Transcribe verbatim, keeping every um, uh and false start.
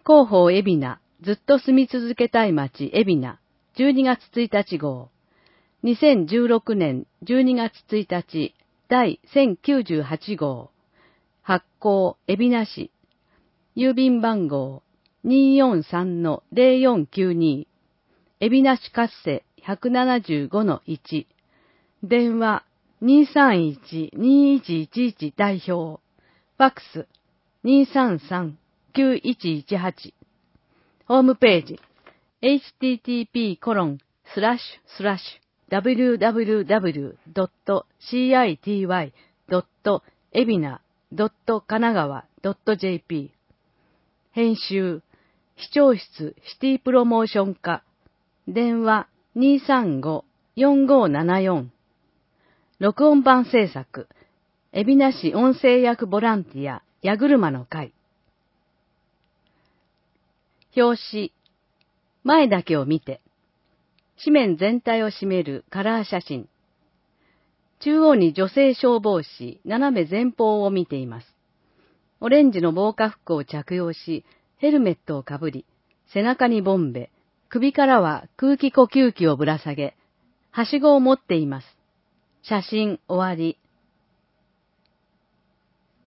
広報海老名、ずっと住み続けたい街海老名、じゅうにがつついたち号。にせんじゅうろくねんじゅうにがつついたち、第せんきゅうじゅうはち号。発行海老名市。郵便番号 にーよんさんのぜろよんきゅうに。海老名市活性 ひゃくななじゅうごのいち。電話 にーさんいちにーいちいちいち 代表。ファックス にーさんさんきゅういちいちはち。ホームページ エイチティーティーピーコロンスラッシュスラッシュダブリューダブリューダブリュードットシーアイティーワイドットエビナドットカナガワドットジェーピー。編集視聴室シティプロモーション課。電話 にーさんごよんごななよん。録音版制作海老名市音声役ボランティア矢車の会。表紙前だけを見て。紙面全体を占めるカラー写真。中央に女性消防士、斜め前方を見ています。オレンジの防火服を着用し、ヘルメットをかぶり、背中にボンベ、首からは空気呼吸器をぶら下げ、はしごを持っています。写真終わり。